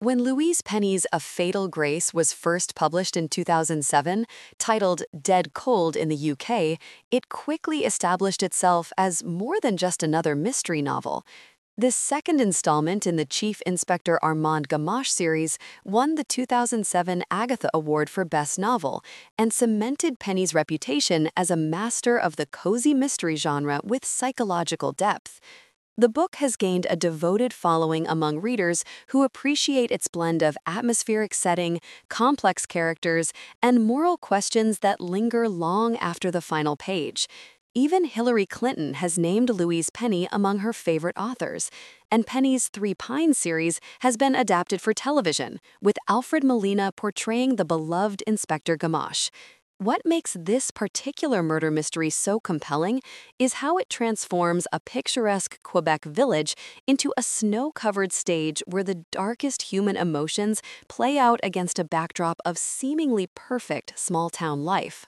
When Louise Penny's A Fatal Grace was first published in 2007, titled Dead Cold in the UK, it quickly established itself as more than just another mystery novel. This second installment in the Chief Inspector Armand Gamache series won the 2007 Agatha Award for Best Novel and cemented Penny's reputation as a master of the cozy mystery genre with psychological depth. The book has gained a devoted following among readers who appreciate its blend of atmospheric setting, complex characters, and moral questions that linger long after the final page. Even Hillary Clinton has named Louise Penny among her favorite authors, and Penny's Three Pines series has been adapted for television, with Alfred Molina portraying the beloved Inspector Gamache. What makes this particular murder mystery so compelling is how it transforms a picturesque Quebec village into a snow-covered stage where the darkest human emotions play out against a backdrop of seemingly perfect small-town life.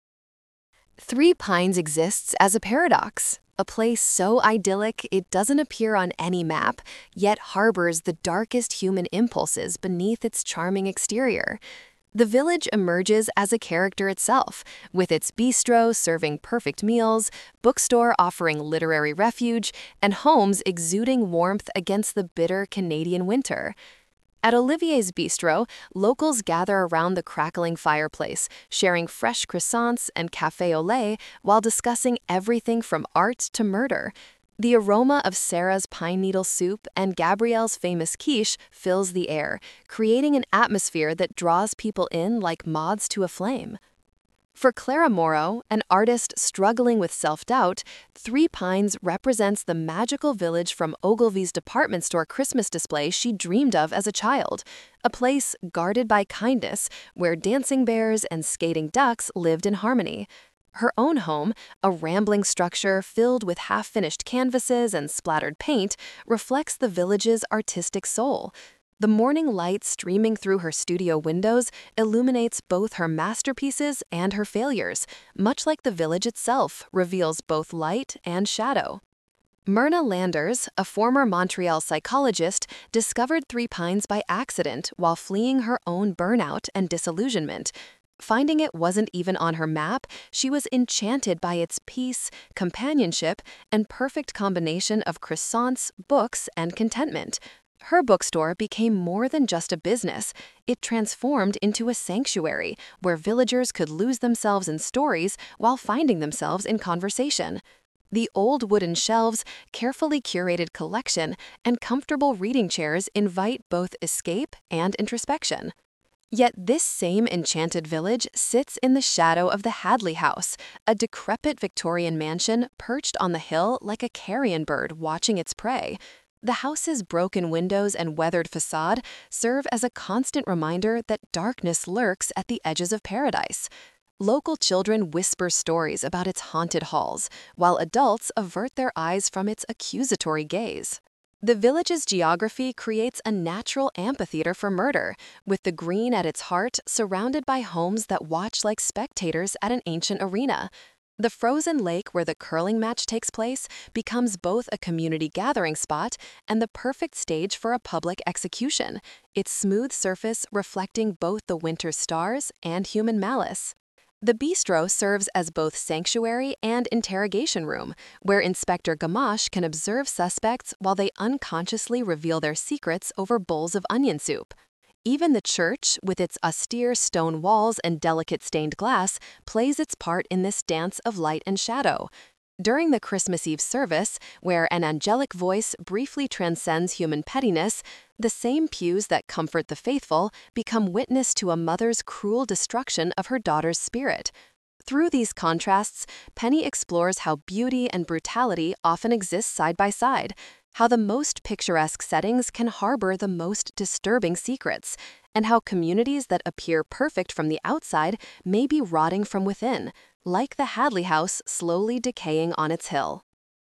Three Pines exists as a paradox, a place so idyllic it doesn't appear on any map, yet harbors the darkest human impulses beneath its charming exterior. The village emerges as a character itself, with its bistro serving perfect meals, bookstore offering literary refuge, and homes exuding warmth against the bitter Canadian winter. At Olivier's Bistro, locals gather around the crackling fireplace, sharing fresh croissants and café au lait while discussing everything from art to murder. The aroma of Sarah's pine needle soup and Gabrielle's famous quiche fills the air, creating an atmosphere that draws people in like moths to a flame. For Clara Morrow, an artist struggling with self-doubt, Three Pines represents the magical village from Ogilvy's department store Christmas display she dreamed of as a child, a place guarded by kindness where dancing bears and skating ducks lived in harmony. Her own home, a rambling structure filled with half-finished canvases and splattered paint, reflects the village's artistic soul. The morning light streaming through her studio windows illuminates both her masterpieces and her failures, much like the village itself reveals both light and shadow. Myrna Landers, a former Montreal psychologist, discovered Three Pines by accident while fleeing her own burnout and disillusionment. Finding it wasn't even on her map, she was enchanted by its peace, companionship, and perfect combination of croissants, books, and contentment. Her bookstore became more than just a business. It transformed into a sanctuary where villagers could lose themselves in stories while finding themselves in conversation. The old wooden shelves, carefully curated collection, and comfortable reading chairs invite both escape and introspection. Yet this same enchanted village sits in the shadow of the Hadley House, a decrepit Victorian mansion perched on the hill like a carrion bird watching its prey. The house's broken windows and weathered facade serve as a constant reminder that darkness lurks at the edges of paradise. Local children whisper stories about its haunted halls, while adults avert their eyes from its accusatory gaze. The village's geography creates a natural amphitheater for murder, with the green at its heart surrounded by homes that watch like spectators at an ancient arena. The frozen lake where the curling match takes place becomes both a community gathering spot and the perfect stage for a public execution, its smooth surface reflecting both the winter stars and human malice. The bistro serves as both sanctuary and interrogation room, where Inspector Gamache can observe suspects while they unconsciously reveal their secrets over bowls of onion soup. Even the church, with its austere stone walls and delicate stained glass, plays its part in this dance of light and shadow. During the Christmas Eve service, where an angelic voice briefly transcends human pettiness, the same pews that comfort the faithful become witness to a mother's cruel destruction of her daughter's spirit. Through these contrasts, Penny explores how beauty and brutality often exist side by side, how the most picturesque settings can harbor the most disturbing secrets, and how communities that appear perfect from the outside may be rotting from within, like the Hadley House slowly decaying on its hill.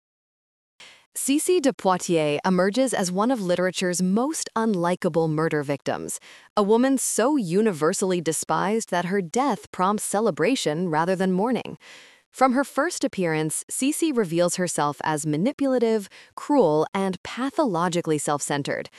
Cece de Poitiers emerges as one of literature's most unlikable murder victims, a woman so universally despised that her death prompts celebration rather than mourning. From her first appearance, Cece reveals herself as manipulative, cruel, and pathologically self-centered.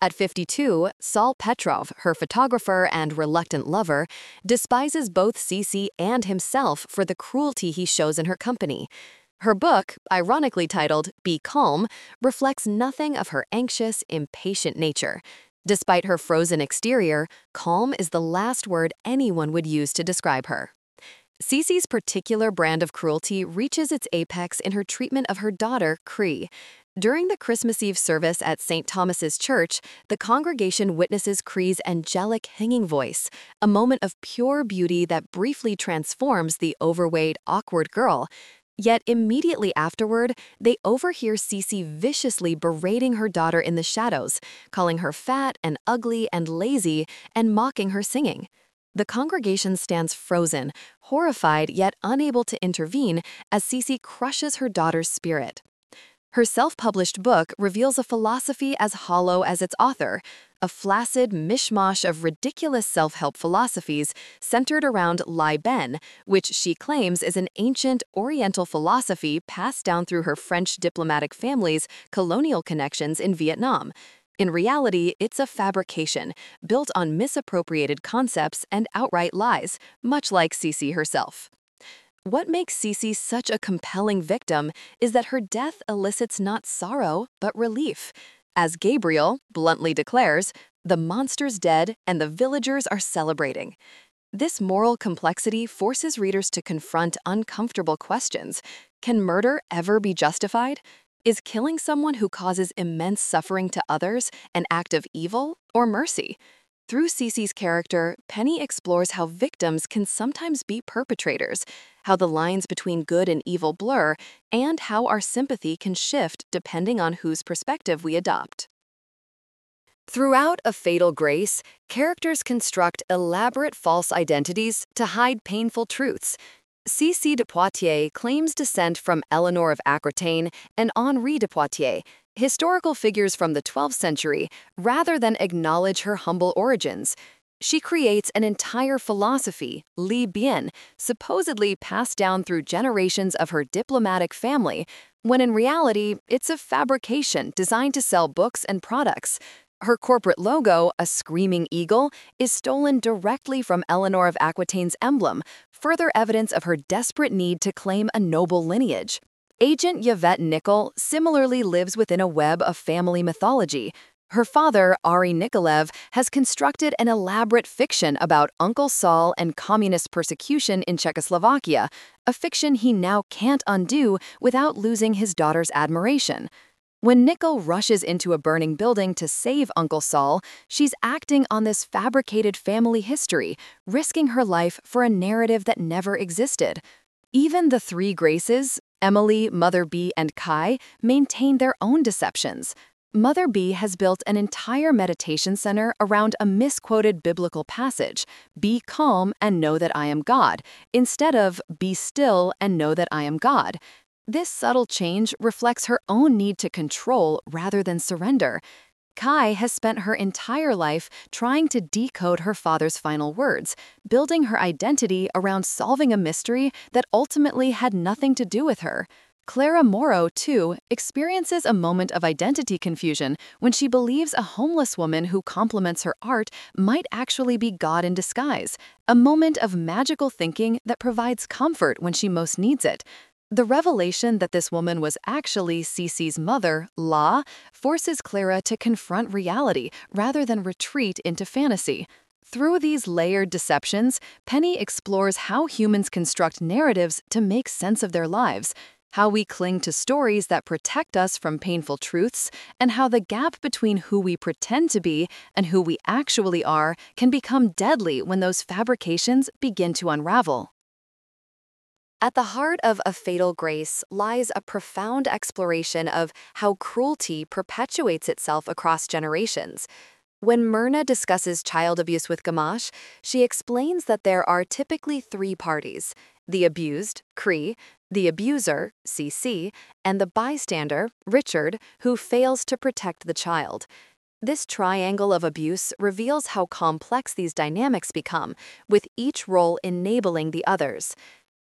At 52, Saul Petrov, her photographer and reluctant lover, despises both Cece and himself for the cruelty he shows in her company. Her book, ironically titled Be Calm, reflects nothing of her anxious, impatient nature. Despite her frozen exterior, calm is the last word anyone would use to describe her. Cece's particular brand of cruelty reaches its apex in her treatment of her daughter, Cree. During the Christmas Eve service at St. Thomas's Church, the congregation witnesses Cree's angelic hanging voice, a moment of pure beauty that briefly transforms the overweight, awkward girl. Yet immediately afterward, they overhear Cece viciously berating her daughter in the shadows, calling her fat and ugly and lazy, and mocking her singing. The congregation stands frozen, horrified yet unable to intervene as Cece crushes her daughter's spirit. Her self-published book reveals a philosophy as hollow as its author, a flaccid mishmash of ridiculous self-help philosophies centered around Lai Ben, which she claims is an ancient Oriental philosophy passed down through her French diplomatic family's colonial connections in Vietnam. In reality, it's a fabrication, built on misappropriated concepts and outright lies, much like Cece herself. What makes Cece such a compelling victim is that her death elicits not sorrow, but relief. As Gabriel bluntly declares, the monster's dead and the villagers are celebrating. This moral complexity forces readers to confront uncomfortable questions. Can murder ever be justified? Is killing someone who causes immense suffering to others an act of evil or mercy? Through Cece's character, Penny explores how victims can sometimes be perpetrators, how the lines between good and evil blur, and how our sympathy can shift depending on whose perspective we adopt. Throughout A Fatal Grace, characters construct elaborate false identities to hide painful truths. Cece de Poitiers claims descent from Eleanor of Aquitaine and Henri de Poitiers, historical figures from the 12th century, rather than acknowledge her humble origins. She creates an entire philosophy, Li Bien, supposedly passed down through generations of her diplomatic family, when in reality, it's a fabrication designed to sell books and products. Her corporate logo, a screaming eagle, is stolen directly from Eleanor of Aquitaine's emblem, further evidence of her desperate need to claim a noble lineage. Agent Yvette Nickel similarly lives within a web of family mythology. Her father, Ari Nikolaev, has constructed an elaborate fiction about Uncle Saul and communist persecution in Czechoslovakia, a fiction he now can't undo without losing his daughter's admiration. When Nickel rushes into a burning building to save Uncle Saul, she's acting on this fabricated family history, risking her life for a narrative that never existed. Even the three Graces, Emily, Mother B, and Kai, maintain their own deceptions. Mother B has built an entire meditation center around a misquoted biblical passage, "Be calm and know that I am God," instead of "Be still and know that I am God." This subtle change reflects her own need to control rather than surrender. Kai has spent her entire life trying to decode her father's final words, building her identity around solving a mystery that ultimately had nothing to do with her. Clara Morrow, too, experiences a moment of identity confusion when she believes a homeless woman who compliments her art might actually be God in disguise, a moment of magical thinking that provides comfort when she most needs it. The revelation that this woman was actually Cece's mother, La, forces Clara to confront reality rather than retreat into fantasy. Through these layered deceptions, Penny explores how humans construct narratives to make sense of their lives, how we cling to stories that protect us from painful truths, and how the gap between who we pretend to be and who we actually are can become deadly when those fabrications begin to unravel. At the heart of A Fatal Grace lies a profound exploration of how cruelty perpetuates itself across generations. When Myrna discusses child abuse with Gamache, she explains that there are typically three parties: the abused, Cree, the abuser, Cece, and the bystander, Richard, who fails to protect the child. This triangle of abuse reveals how complex these dynamics become, with each role enabling the others.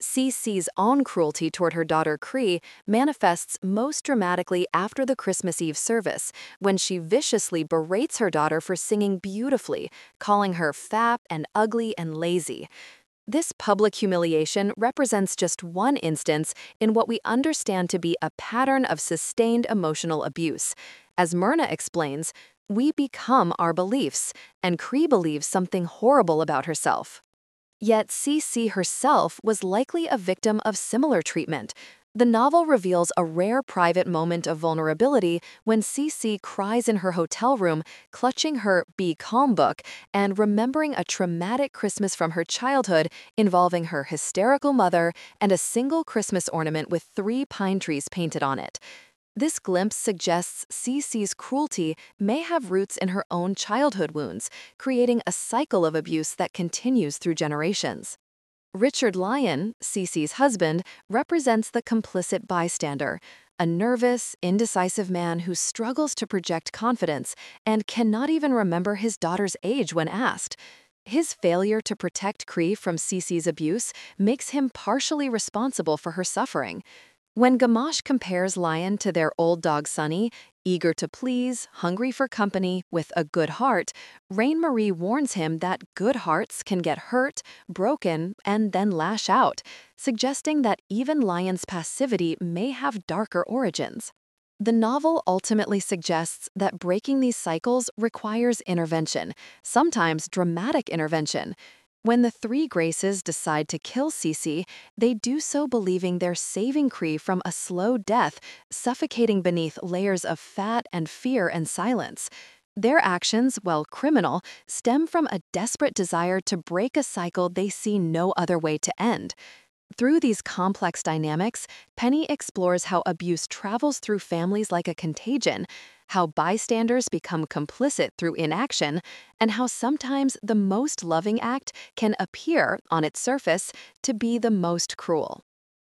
Cece's own cruelty toward her daughter Cree manifests most dramatically after the Christmas Eve service, when she viciously berates her daughter for singing beautifully, calling her fat and ugly and lazy. This public humiliation represents just one instance in what we understand to be a pattern of sustained emotional abuse. As Myrna explains, we become our beliefs, and Cree believes something horrible about herself. Yet Cece herself was likely a victim of similar treatment. The novel reveals a rare private moment of vulnerability when Cece cries in her hotel room, clutching her Be Calm book and remembering a traumatic Christmas from her childhood involving her hysterical mother and a single Christmas ornament with 3 pine trees painted on it. This glimpse suggests Cece's cruelty may have roots in her own childhood wounds, creating a cycle of abuse that continues through generations. Richard Lyon, Cece's husband, represents the complicit bystander, a nervous, indecisive man who struggles to project confidence and cannot even remember his daughter's age when asked. His failure to protect Cree from Cece's abuse makes him partially responsible for her suffering. When Gamache compares Lyon to their old dog Sunny, eager to please, hungry for company, with a good heart, Rain-Marie warns him that good hearts can get hurt, broken, and then lash out, suggesting that even Lyon's passivity may have darker origins. The novel ultimately suggests that breaking these cycles requires intervention, sometimes dramatic intervention. When the 3 Graces decide to kill Cece, they do so believing they're saving Cree from a slow death, suffocating beneath layers of fat and fear and silence. Their actions, while criminal, stem from a desperate desire to break a cycle they see no other way to end. Through these complex dynamics, Penny explores how abuse travels through families like a contagion, how bystanders become complicit through inaction, and how sometimes the most loving act can appear, on its surface, to be the most cruel.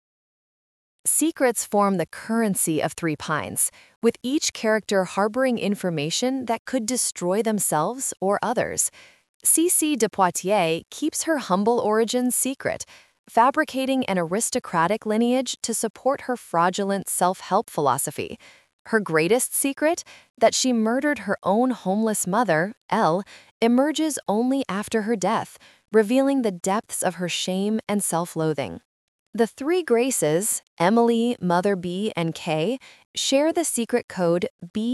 Secrets form the currency of Three Pines, with each character harboring information that could destroy themselves or others. Cece de Poitiers keeps her humble origins secret, fabricating an aristocratic lineage to support her fraudulent self-help philosophy. Her greatest secret, that she murdered her own homeless mother, Elle, emerges only after her death, revealing the depths of her shame and self-loathing. The 3 Graces, Emily, Mother B, and Kay, share the secret code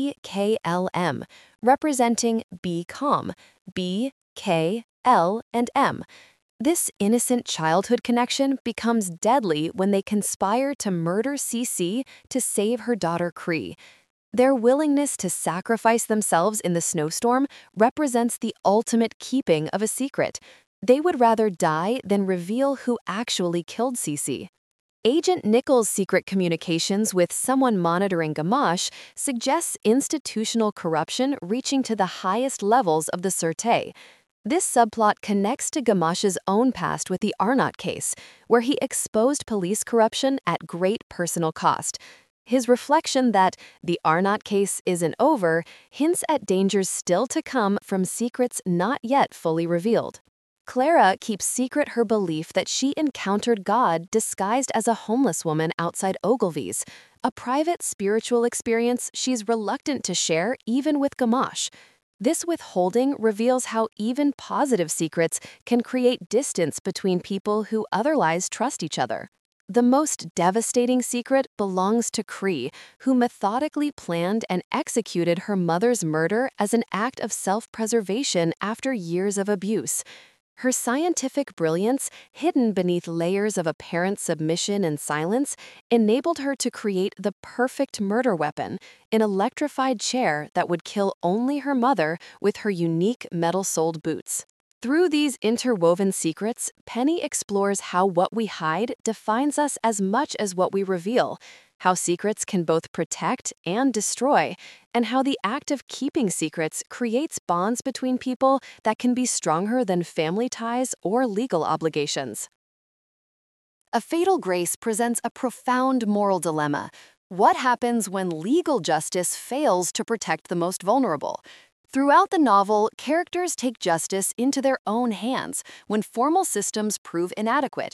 BKLM, representing Be Calm, B, K, L, and M. This innocent childhood connection becomes deadly when they conspire to murder Cece to save her daughter Cree. Their willingness to sacrifice themselves in the snowstorm represents the ultimate keeping of a secret. They would rather die than reveal who actually killed Cece. Agent Nichols' secret communications with someone monitoring Gamache suggests institutional corruption reaching to the highest levels of the Sûreté. This subplot connects to Gamache's own past with the Arnott case, where he exposed police corruption at great personal cost. His reflection that the Arnott case isn't over hints at dangers still to come from secrets not yet fully revealed. Clara keeps secret her belief that she encountered God disguised as a homeless woman outside Ogilvy's, a private spiritual experience she's reluctant to share even with Gamache. This withholding reveals how even positive secrets can create distance between people who otherwise trust each other. The most devastating secret belongs to Cree, who methodically planned and executed her mother's murder as an act of self-preservation after years of abuse. Her scientific brilliance, hidden beneath layers of apparent submission and silence, enabled her to create the perfect murder weapon, an electrified chair that would kill only her mother with her unique metal-soled boots. Through these interwoven secrets, Penny explores how what we hide defines us as much as what we reveal, how secrets can both protect and destroy, and how the act of keeping secrets creates bonds between people that can be stronger than family ties or legal obligations. A Fatal Grace presents a profound moral dilemma. What happens when legal justice fails to protect the most vulnerable? Throughout the novel, characters take justice into their own hands when formal systems prove inadequate.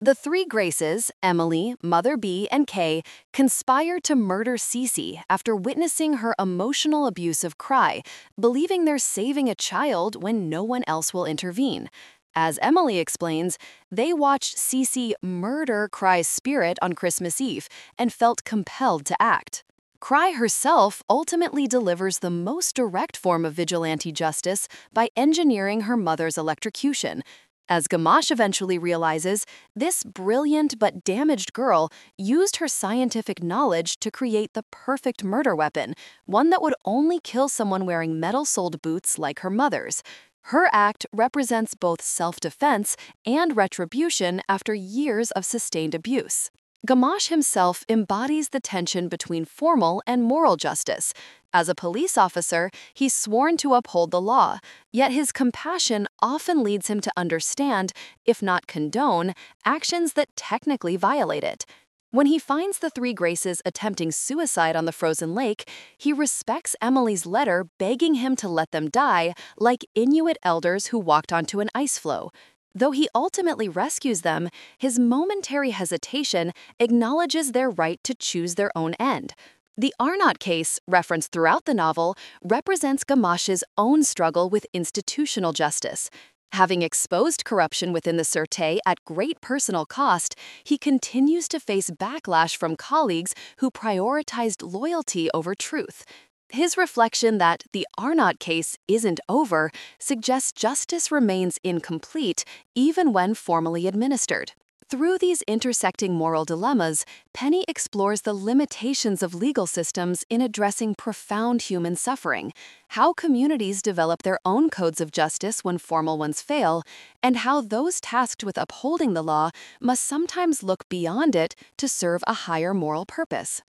The three Graces, Emily, Mother B, and Kay, conspire to murder Cece after witnessing her emotional abusive cry, believing they're saving a child when no one else will intervene. As Emily explains, they watched Cece murder Cry's spirit on Christmas Eve and felt compelled to act. Cry herself ultimately delivers the most direct form of vigilante justice by engineering her mother's electrocution. As Gamache eventually realizes, this brilliant but damaged girl used her scientific knowledge to create the perfect murder weapon, one that would only kill someone wearing metal-soled boots like her mother's. Her act represents both self-defense and retribution after years of sustained abuse. Gamache himself embodies the tension between formal and moral justice. As a police officer, he's sworn to uphold the law, yet his compassion often leads him to understand, if not condone, actions that technically violate it. When he finds the three Graces attempting suicide on the frozen lake, he respects Emily's letter begging him to let them die like Inuit elders who walked onto an ice floe. Though he ultimately rescues them, his momentary hesitation acknowledges their right to choose their own end. The Arnott case, referenced throughout the novel, represents Gamache's own struggle with institutional justice. Having exposed corruption within the Sûreté at great personal cost, he continues to face backlash from colleagues who prioritized loyalty over truth. His reflection that the Arnott case isn't over suggests justice remains incomplete even when formally administered. Through these intersecting moral dilemmas, Penny explores the limitations of legal systems in addressing profound human suffering, how communities develop their own codes of justice when formal ones fail, and how those tasked with upholding the law must sometimes look beyond it to serve a higher moral purpose.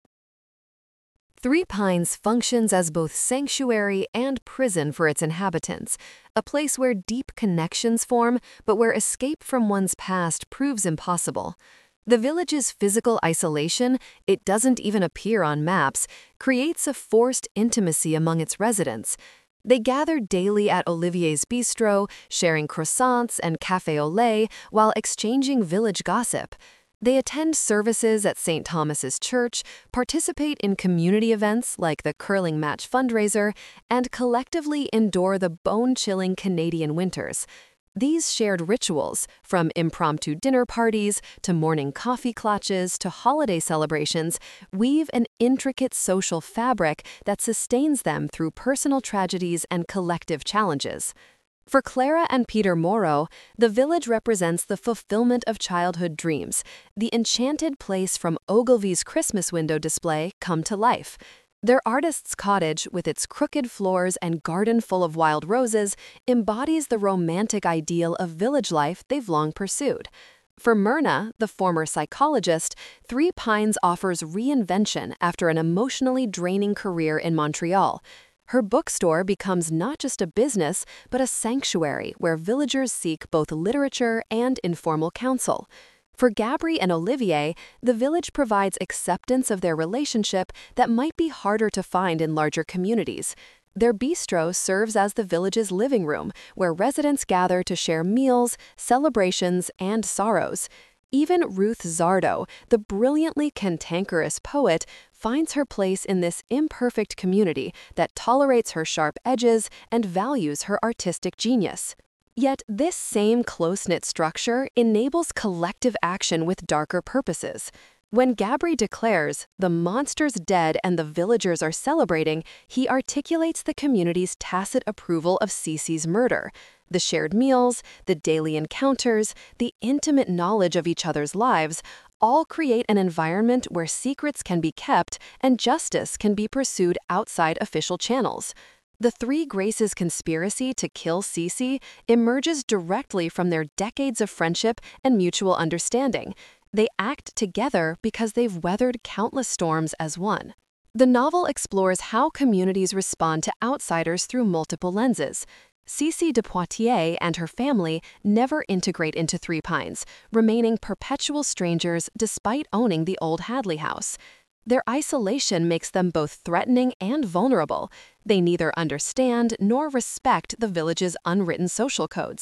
Three Pines functions as both sanctuary and prison for its inhabitants, a place where deep connections form, but where escape from one's past proves impossible. The village's physical isolation, it doesn't even appear on maps, creates a forced intimacy among its residents. They gather daily at Olivier's bistro, sharing croissants and café au lait while exchanging village gossip. They attend services at St. Thomas's Church, participate in community events like the curling match fundraiser, and collectively endure the bone-chilling Canadian winters. These shared rituals, from impromptu dinner parties to morning coffee clutches to holiday celebrations, weave an intricate social fabric that sustains them through personal tragedies and collective challenges. For Clara and Peter Morrow, the village represents the fulfillment of childhood dreams, the enchanted place from Ogilvy's Christmas window display come to life. Their artist's cottage, with its crooked floors and garden full of wild roses, embodies the romantic ideal of village life they've long pursued. For Myrna, the former psychologist, Three Pines offers reinvention after an emotionally draining career in Montreal. Her bookstore becomes not just a business, but a sanctuary where villagers seek both literature and informal counsel. For Gabri and Olivier, the village provides acceptance of their relationship that might be harder to find in larger communities. Their bistro serves as the village's living room, where residents gather to share meals, celebrations, and sorrows. Even Ruth Zardo, the brilliantly cantankerous poet, finds her place in this imperfect community that tolerates her sharp edges and values her artistic genius. Yet this same close-knit structure enables collective action with darker purposes. When Gabri declares, "The monster's dead and the villagers are celebrating," he articulates the community's tacit approval of Cece's murder. The shared meals, the daily encounters, the intimate knowledge of each other's lives all create an environment where secrets can be kept and justice can be pursued outside official channels. The Three Graces' conspiracy to kill Cece emerges directly from their decades of friendship and mutual understanding. They act together because they've weathered countless storms as one. The novel explores how communities respond to outsiders through multiple lenses. Cece de Poitiers and her family never integrate into Three Pines, remaining perpetual strangers despite owning the old Hadley house. Their isolation makes them both threatening and vulnerable. They neither understand nor respect the village's unwritten social codes.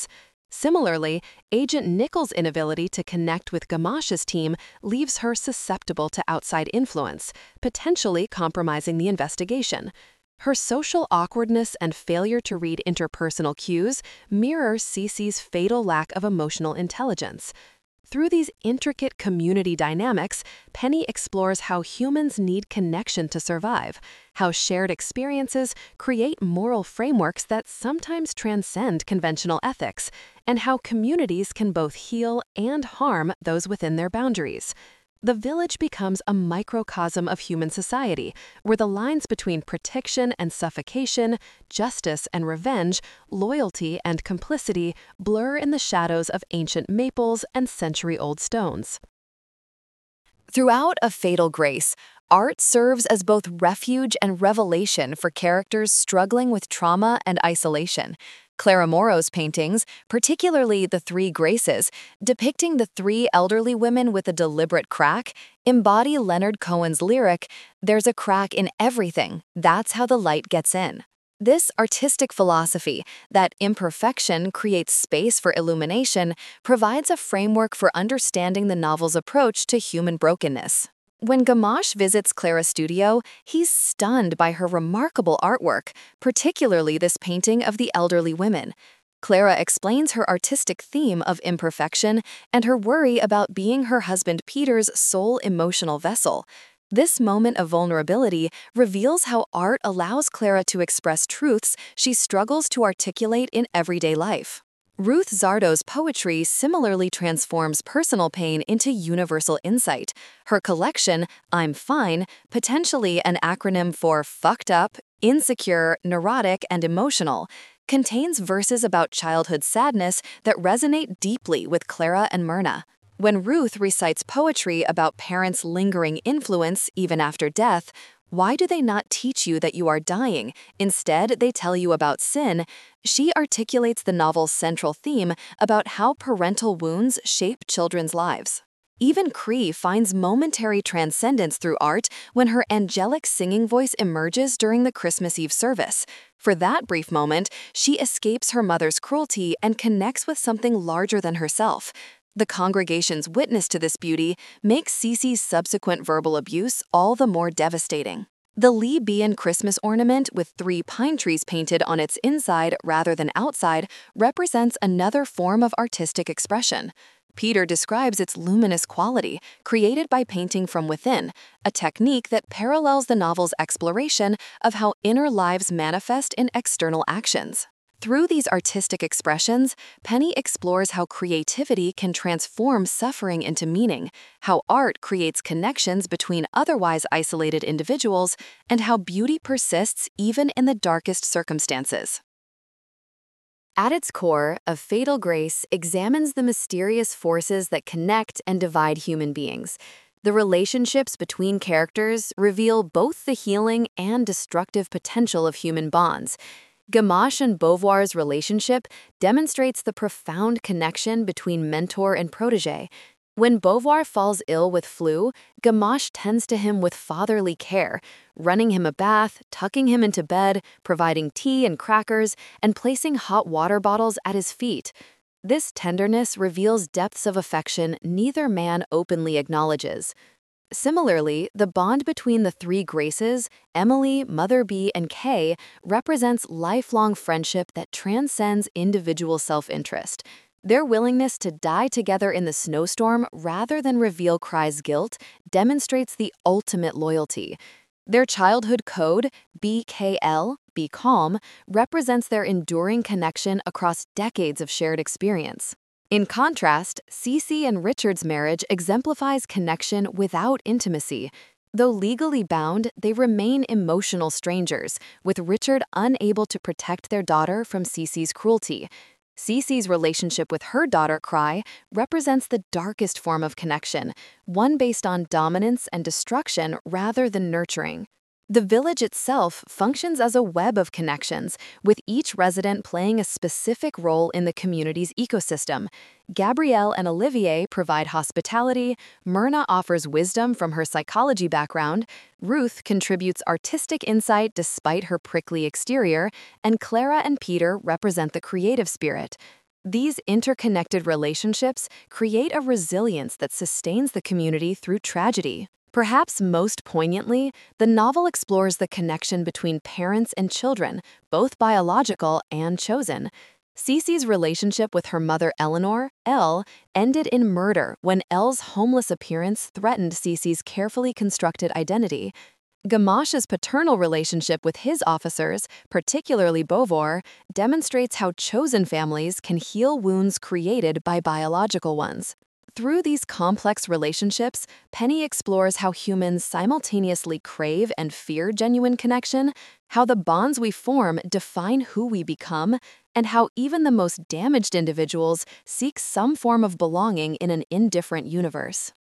Similarly, Agent Nichols' inability to connect with Gamache's team leaves her susceptible to outside influence, potentially compromising the investigation. Her social awkwardness and failure to read interpersonal cues mirror Cece's fatal lack of emotional intelligence. Through these intricate community dynamics, Penny explores how humans need connection to survive, how shared experiences create moral frameworks that sometimes transcend conventional ethics, and how communities can both heal and harm those within their boundaries. The village becomes a microcosm of human society, where the lines between protection and suffocation, justice and revenge, loyalty and complicity blur in the shadows of ancient maples and century-old stones. Throughout A Fatal Grace, art serves as both refuge and revelation for characters struggling with trauma and isolation. Clara Morrow's paintings, particularly The Three Graces, depicting the three elderly women with a deliberate crack, embody Leonard Cohen's lyric, "There's a crack in everything, that's how the light gets in." This artistic philosophy, that imperfection creates space for illumination, provides a framework for understanding the novel's approach to human brokenness. When Gamache visits Clara's studio, he's stunned by her remarkable artwork, particularly this painting of the elderly women. Clara explains her artistic theme of imperfection and her worry about being her husband Peter's sole emotional vessel. This moment of vulnerability reveals how art allows Clara to express truths she struggles to articulate in everyday life. Ruth Zardo's poetry similarly transforms personal pain into universal insight. Her collection, I'm Fine, potentially an acronym for fucked up, insecure, neurotic, and emotional, contains verses about childhood sadness that resonate deeply with Clara and Myrna. When Ruth recites poetry about parents' lingering influence even after death, why do they not teach you that you are dying? Instead, they tell you about sin. She articulates the novel's central theme about how parental wounds shape children's lives. Even Cree finds momentary transcendence through art when her angelic singing voice emerges during the Christmas Eve service. For that brief moment, she escapes her mother's cruelty and connects with something larger than herself. The congregation's witness to this beauty makes Cece's subsequent verbal abuse all the more devastating. The Lee Bien Christmas ornament with 3 pine trees painted on its inside rather than outside represents another form of artistic expression. Peter describes its luminous quality, created by painting from within, a technique that parallels the novel's exploration of how inner lives manifest in external actions. Through these artistic expressions, Penny explores how creativity can transform suffering into meaning, how art creates connections between otherwise isolated individuals, and how beauty persists even in the darkest circumstances. At its core, A Fatal Grace examines the mysterious forces that connect and divide human beings. The relationships between characters reveal both the healing and destructive potential of human bonds. Gamache and Beauvoir's relationship demonstrates the profound connection between mentor and protege. When Beauvoir falls ill with flu, Gamache tends to him with fatherly care, running him a bath, tucking him into bed, providing tea and crackers, and placing hot water bottles at his feet. This tenderness reveals depths of affection neither man openly acknowledges. Similarly, the bond between the 3 Graces, Emily, Mother B, and Kay, represents lifelong friendship that transcends individual self-interest. Their willingness to die together in the snowstorm rather than reveal Cry's guilt demonstrates the ultimate loyalty. Their childhood code, BKL, Be Calm, represents their enduring connection across decades of shared experience. In contrast, Cece and Richard's marriage exemplifies connection without intimacy. Though legally bound, they remain emotional strangers, with Richard unable to protect their daughter from Cece's cruelty. Cece's relationship with her daughter, Cry, represents the darkest form of connection, one based on dominance and destruction rather than nurturing. The village itself functions as a web of connections, with each resident playing a specific role in the community's ecosystem. Gabrielle and Olivier provide hospitality, Myrna offers wisdom from her psychology background, Ruth contributes artistic insight despite her prickly exterior, and Clara and Peter represent the creative spirit. These interconnected relationships create a resilience that sustains the community through tragedy. Perhaps most poignantly, the novel explores the connection between parents and children, both biological and chosen. Cece's relationship with her mother Eleanor, Elle, ended in murder when Elle's homeless appearance threatened Cece's carefully constructed identity. Gamache's paternal relationship with his officers, particularly Beauvoir, demonstrates how chosen families can heal wounds created by biological ones. Through these complex relationships, Penny explores how humans simultaneously crave and fear genuine connection, how the bonds we form define who we become, and how even the most damaged individuals seek some form of belonging in an indifferent universe.